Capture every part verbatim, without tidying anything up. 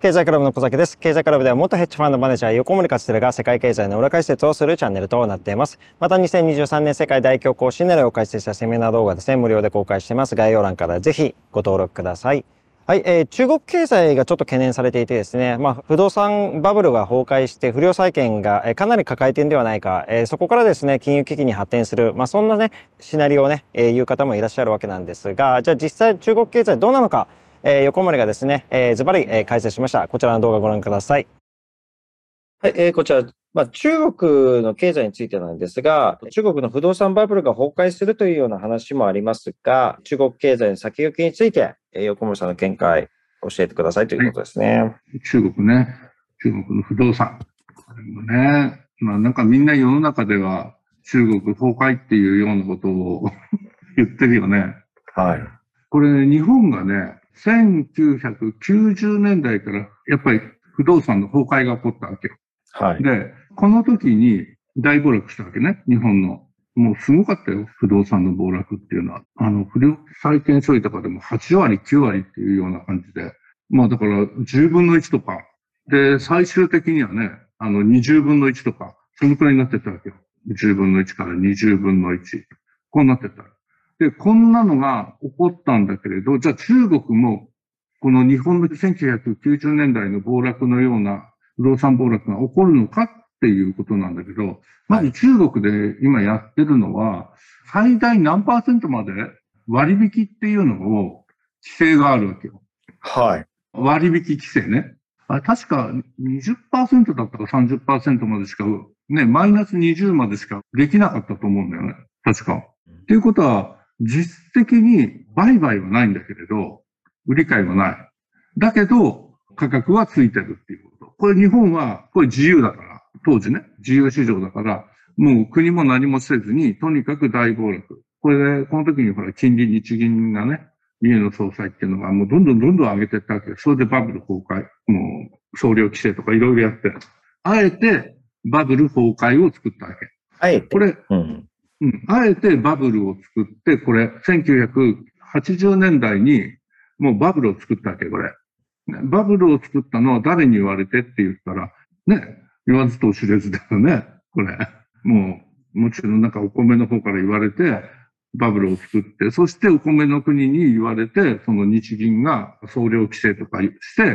経済クラブの小崎です。経済クラブでは元ヘッジファンドマネージャー横森勝が世界経済の裏解説をするチャンネルとなっています。またにせんにじゅうさんねん世界大恐慌シナリオを解説したセミナー動画ですね、無料で公開しています。概要欄からぜひご登録ください。はい、えー、中国経済がちょっと懸念されていてですね、まあ、不動産バブルが崩壊して不良債権が、えー、かなり抱えているんではないか、えー、そこからですね、金融危機に発展する、まあ、そんなね、シナリオをね、えー、言う方もいらっしゃるわけなんですが、じゃあ実際中国経済どうなのか、えー、横森がですね、えー、ズバリ、えー、解説しました。こちらの動画をご覧ください。はい、えー、こちら、まあ、中国の経済についてなんですが、中国の不動産バブルが崩壊するというような話もありますが、中国経済の先行きについて、えー、横森さんの見解、教えてくださいということですね。はい、 中国ね、中国の不動産。ね、まあ、なんかみんな世の中では中国崩壊っていうようなことを言ってるよね。 はい。 これね、日本がね、せんきゅうひゃくきゅうじゅうねんだいからやっぱり不動産の崩壊が起こったわけよ。 はい。 で、この時に大暴落したわけね、日本の。もうすごかったよ、不動産の暴落っていうのは。あの、不良債権処理とかでもはちわり、きゅうわりっていうような感じで。まあだからじゅうぶんのいちとか。で、最終的にはね、あのにじゅうぶんのいちとか、そのくらいになってったわけよ。じゅうぶんのいちからにじゅうぶんのいち。こうなってった。で、こんなのが起こったんだけれど、じゃあ中国も、この日本のせんきゅうひゃくきゅうじゅうねんだいの暴落のような不動産暴落が起こるのかっていうことなんだけど、まず中国で今やってるのは、最大何パーセントまで割引っていうのを規制があるわけよ。 はい。 割引規制ね。あ、確か にじゅっパーセント だったか さんじゅっパーセント までしか、ね、マイナスにじゅうまでしかできなかったと思うんだよね。確か。っていうことは、実質的に売買はないんだけれど、売り買いはない。だけど、価格はついてるっていうこと。これ日本は、これ自由だから、当時ね、自由市場だから、もう国も何もせずに、とにかく大暴落。これで、この時にほら、金利日銀がね、家の総裁っていうのがもうどんどんどんどん上げていったわけです。それでバブル崩壊、もう総量規制とかいろいろやって、あえてバブル崩壊を作ったわけ。 あえて。 これ、 うんうん、あえてバブルを作って、これ、せんきゅうひゃくはちじゅうねんだいにもうバブルを作ったわけ、これ。バブルを作ったのは誰に言われてって言ったら、ね、言わずと知れずだよね、これ。もう、もちろんなんかお米の方から言われて、バブルを作って、そしてお米の国に言われて、その日銀が総量規制とかして、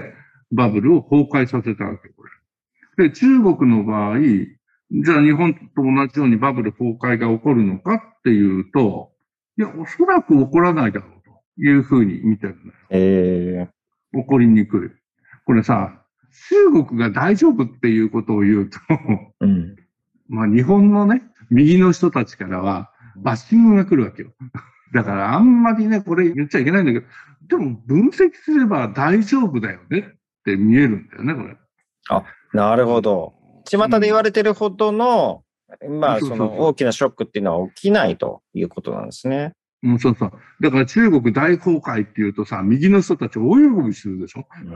バブルを崩壊させたわけ、これ。で、中国の場合、じゃあ日本と同じようにバブル崩壊が起こるのかっていうと、いや、おそらく起こらないだろうというふうに見てるんだよ。 えー、起こりにくい。これさ、中国が大丈夫っていうことを言うと、 うん、 まあ日本のね、右の人たちからはバッシングが来るわけよ。だからあんまりね、これ言っちゃいけないんだけど、でも分析すれば大丈夫だよねって見えるんだよね、これ。 あ、なるほど。巷で言われてるほどの、うん、まあ、その大きなショックっていうのは起きないということなんですね。 うん、そうそう。だから中国大崩壊っていうとさ、右の人たち大喜びするでしょ、うん、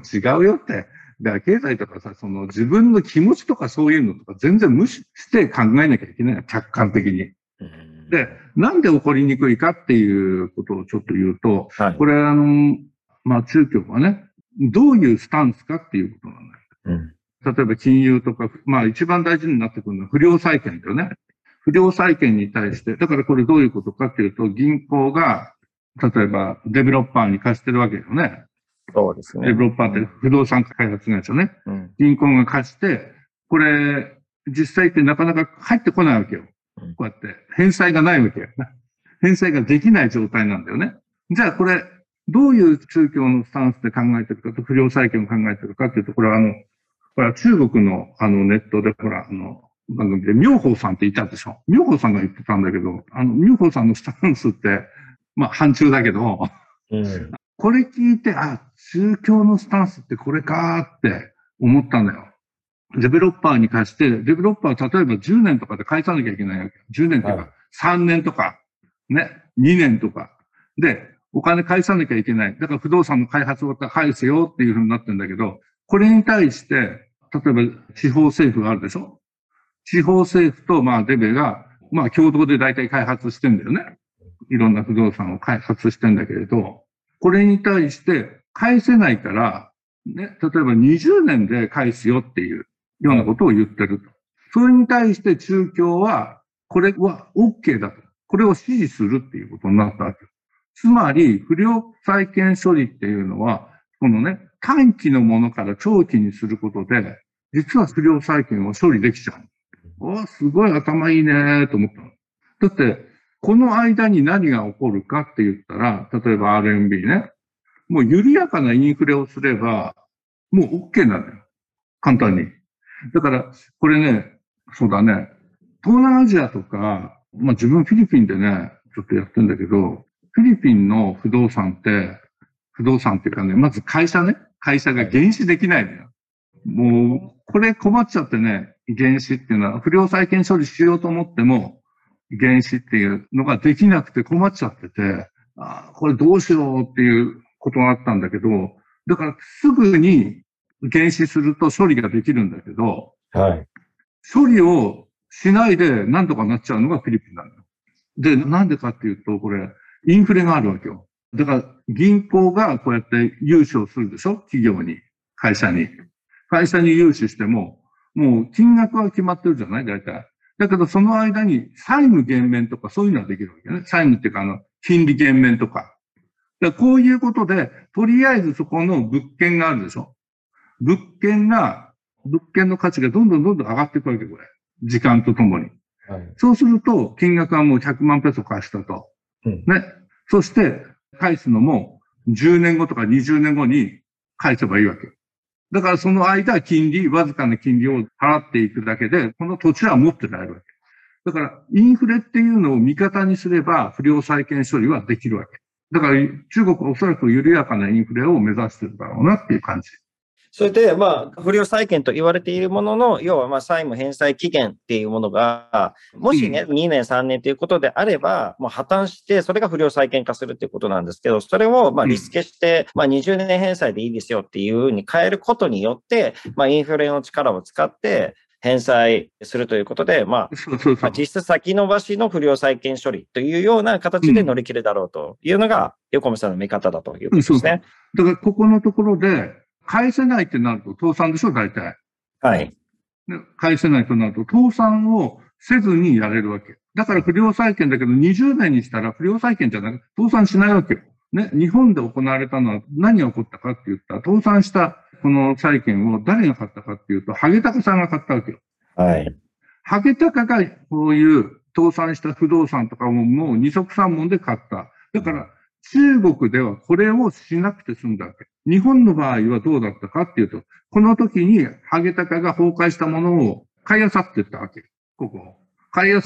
でも違うよって。だから経済とかさ、その自分の気持ちとかそういうのとか全然無視して考えなきゃいけない。客観的に。うん、で、なんで起こりにくいかっていうことをちょっと言うと、はい、これあの、まあ中共はね、どういうスタンスかっていうことなんだよ。うん、例えば金融とか、まあ一番大事になってくるのは不良債権だよね。不良債権に対して、だからこれどういうことかっていうと、銀行が、例えばデベロッパーに貸してるわけよね。 そうですね。 デベロッパーって不動産開発会社ね。うん、銀行が貸して、これ、実際ってなかなか入ってこないわけよ。こうやって。返済がないわけよ。返済ができない状態なんだよね。じゃあこれ、どういう中共のスタンスで考えてるかと、不良債権を考えてるかっていうと、これはあの、これは中国のあのネットで、ほら、あの、番組で妙法さんっていたでしょ。妙法さんが言ってたんだけど、あの、妙法さんのスタンスって、まあ、範疇だけど、うん、これ聞いて、あ、中共のスタンスってこれかーって思ったんだよ。デベロッパーに貸して、デベロッパーは例えばじゅうねんとかで返さなきゃいけないわけ。じゅうねんとか、はい、さんねんとか、ね、にねんとか。で、お金返さなきゃいけない。だから不動産の開発を返せよっていうふうになってるんだけど、これに対して、例えば地方政府があるでしょ。地方政府と、まあ、デベが、まあ、共同で大体開発してんだよね。いろんな不動産を開発してんだけれど、これに対して返せないから、 ね、例えばにじゅうねんで返すよっていうようなことを言ってると。それに対して中共は、これは OK だと。これを支持するっていうことになったわけ。つまり、不良債権処理っていうのは、このね、短期のものから長期にすることで、実は不良債権を処理できちゃう。おー、すごい頭いいねと思ったの。だって、この間に何が起こるかって言ったら、例えば アールエムビー ね。もう緩やかなインフレをすれば、もう OK なのよ。簡単に。だから、これね、そうだね。東南アジアとか、まあ自分フィリピンでね、ちょっとやってんだけど、フィリピンの不動産って、不動産っていうかね、まず会社ね、会社が減資できないのよ。もう、これ困っちゃってね、減資っていうのは、不良債権処理しようと思っても、減資っていうのができなくて困っちゃってて、ああ、これどうしようっていうことがあったんだけど、だからすぐに減資すると処理ができるんだけど、 はい。 処理をしないで何とかなっちゃうのがフィリピンなのよ。で、なんでかっていうと、これ、インフレがあるわけよ。だから、銀行がこうやって融資をするでしょ？企業に、会社に。会社に融資しても、もう金額は決まってるじゃない？大体。だけど、その間に債務減免とかそういうのはできるわけね。債務っていうか、あの、金利減免とか。だからこういうことで、とりあえずそこの物件があるでしょ？物件が、物件の価値がどんどんどんどん上がっていくわけ、これ。時間とともに。はい、そうすると、金額はもうひゃくまんペソ貸したと。うん、ね。そして、返すのもじゅうねんごとかにじゅうねんごに返せばいいわけ。だからその間、金利、わずかな金利を払っていくだけで、この土地は持ってられるわけ。だから、インフレっていうのを味方にすれば、不良債権処理はできるわけ。だから、中国はおそらく緩やかなインフレを目指してるだろうなっていう感じ。 それで、まあ、不良債権と言われているものの、要は、まあ、債務返済期限っていうものが、もしね、うん、にねん、さんねんということであれば、もう破綻して、それが不良債権化するっていうことなんですけど、それを、まあ、リスケして、まあ、にじゅうねん返済でいいですよっていうふうに変えることによって、まあ、インフレの力を使って、返済するということで、まあ、 そうそうそうまあ、 実質先延ばしの不良債権処理というような形で乗り切るだろうというのが、横見さんの見方だということですね。そうそうだから、ここのところで、返せないってなると倒産でしょ、大体。 はい。 返せないとなると倒産をせずにやれるわけ。だから不良債権だけどにじゅうねんにしたら不良債権じゃなくて倒産しないわけよ。ね。日本で行われたのは何が起こったかって言ったら倒産したこの債権を誰が買ったかっていうと、ハゲタカさんが買ったわけよ。 はい。 ハゲタカがこういう倒産した不動産とかももう二足三門で買った。だから中国ではこれをしなくて済んだわけ。日本の場合はどうだったかっていうと、この時にハゲタカが崩壊したものを買い漁っていったわけ。ここを。買い漁って、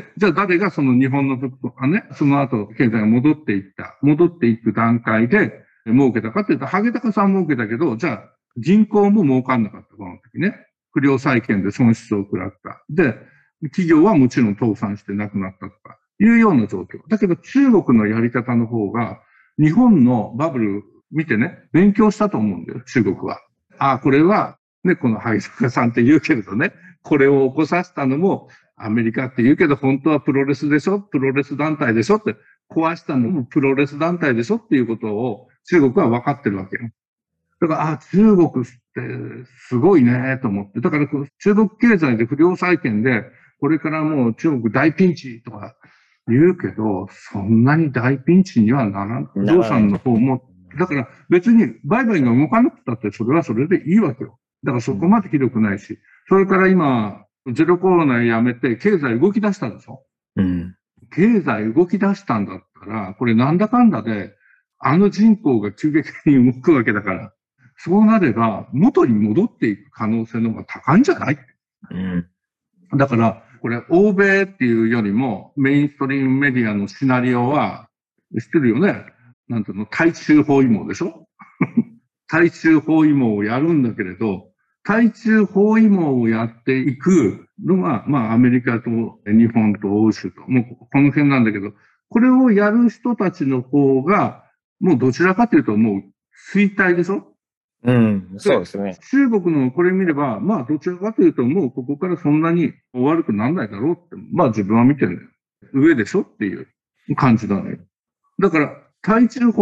じゃあ誰がその日本の物とかね、その後経済が戻っていった。戻っていく段階で儲けたかっていうと、ハゲタカさん儲けたけど、じゃあ銀行も儲かんなかった、この時ね。不良債権で損失を食らった。で、企業はもちろん倒産してなくなったとか。いうような状況。だけど中国のやり方の方が、日本のバブル見てね、勉強したと思うんだよ、中国は。ああ、これは、ね、このハゲタカさんって言うけれどね、これを起こさせたのもアメリカって言うけど、本当はプロレスでしょ？プロレス団体でしょって、壊したのもプロレス団体でしょっていうことを中国は分かってるわけよ。だから、あ、中国ってすごいね、と思って。だから中国経済で不良債権で、これからもう中国大ピンチとか言うけど、そんなに大ピンチにはならん。不動産の方も、だから別に売買が動かなくたってそれはそれでいいわけよ。だからそこまでひどくないし。それから今、ゼロコロナやめて経済動き出したでしょ。うん。経済動き出したんだったら、これなんだかんだで、あの人口が急激に動くわけだから、そうなれば元に戻っていく可能性の方が高いんじゃない？うん。だから、これ、欧米っていうよりも、メインストリームメディアのシナリオは、知ってるよね？なんていうの、対中包囲網でしょ？対中包囲網をやるんだけれど、対中包囲網をやっていくのが、まあ、アメリカと日本と欧州と、もうこの辺なんだけど、これをやる人たちの方が、もうどちらかというともう衰退でしょ？ うん、そうですね。 中国のこれ見れば、まあ、どちらかというと、もうここからそんなに悪くならないだろうって、まあ自分は見てるんだよ。上でしょっていう感じだね。だから、対中包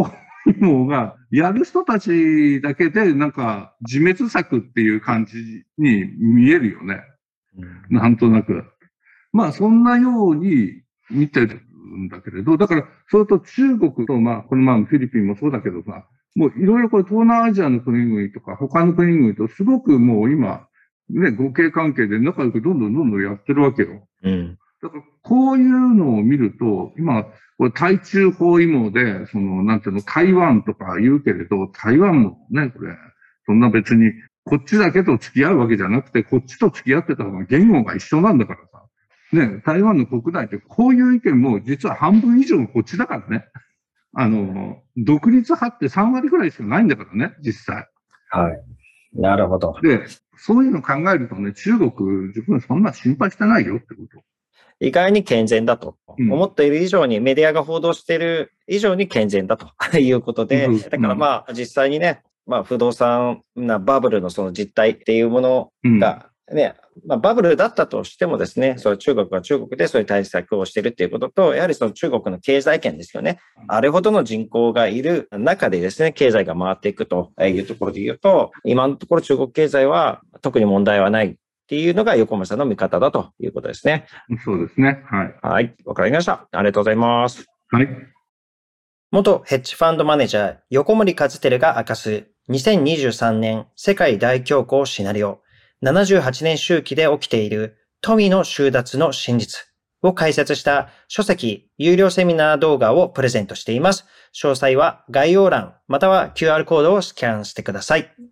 もが、やる人たちだけで、なんか、自滅策っていう感じに見えるよね。うん、なんとなく。まあ、そんなように見てるんだけれど、だから、それと中国と、まあ、このままフィリピンもそうだけどさ、もういろいろこれ東南アジアの国々とか、他の国々とすごくもう今、ね、互恵関係で仲良くどんどんどんどんやってるわけよ。うん。だから、こういうのを見ると、今、これ対中包囲網で、その、なんていうの、台湾とか言うけれど、台湾もね、これ、そんな別に、こっちだけと付き合うわけじゃなくて、こっちと付き合ってた方が言語が一緒なんだからさ。ね、台湾の国内ってこういう意見も実は半分以上こっちだからね。あの、独立派ってさん割くらいしかないんだからね、実際。 はい。なるほど。 で、そういうのを考えるとね、中国、自分そんな心配してないよってこと。 意外に健全だと、うん、思っている以上にメディアが報道している以上に健全だということで、うん、だからまあ実際にね、まあ不動産なバブルのその実態っていうものがね、うん、まあバブルだったとしてもですね、それ中国は中国でそういう対策をしているっていうことと、やはりその中国の経済圏ですよね。あれほどの人口がいる中でですね、経済が回っていくというところで言うと、今のところ中国経済は特に問題はない。っていうのが横森さんの見方だということですね。 そうですね。はい。 はい。わかりました。ありがとうございます。 はい。 元ヘッジファンドマネージャー、横森和輝が明かすにせんにじゅうさんねん世界大恐慌シナリオ、ななじゅうはちねん周期で起きている富の収奪の真実を解説した書籍、有料セミナー動画をプレゼントしています。詳細は概要欄または キューアール コードをスキャンしてください。